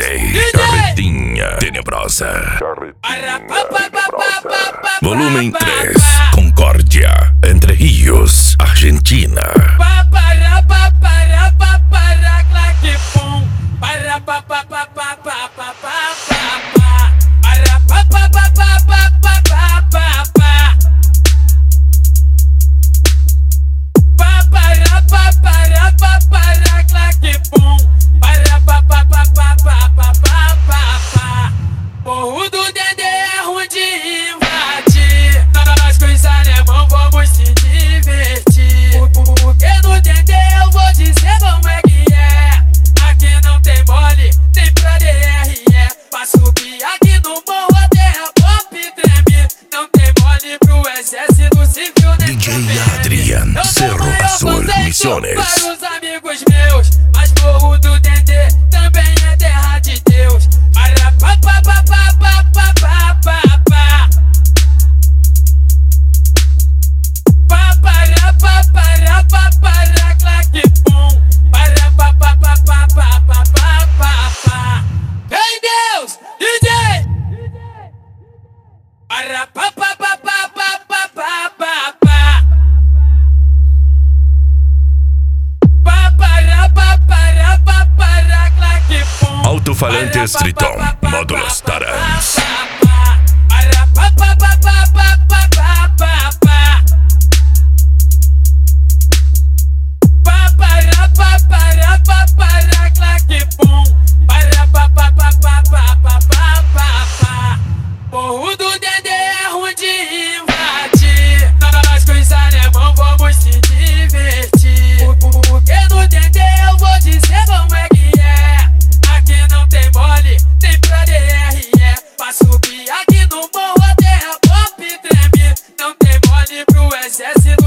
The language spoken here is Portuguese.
Carretinha Tenebrosa. Volume 3. Concórdia, Entre Rios, Argentina. Morro do Dendê é ruim de invadir. Nós com os alemão vamos se divertir. Porque no Dendê eu vou dizer como é que é. Aqui não tem mole, tem pra DRE. Pra subir aqui no morro a terra pop treme. Não tem mole pro exército civil nem DJ Adrian, Cerro Azul, Misiones. Para os amigos meus, mas morro do Dendê também é terra de Deus. Vem Deus, DJ! Alto-falantes Triton, módulos Tarans. Morro do Dendê é ruim de invadir. Nós com os alemão vamos se divertir. Porque no Dendê eu vou dizer como é que é. Aqui não tem mole, tem pra DRE. Pra subir aqui no morro a terra pop treme. Não tem mole pro exército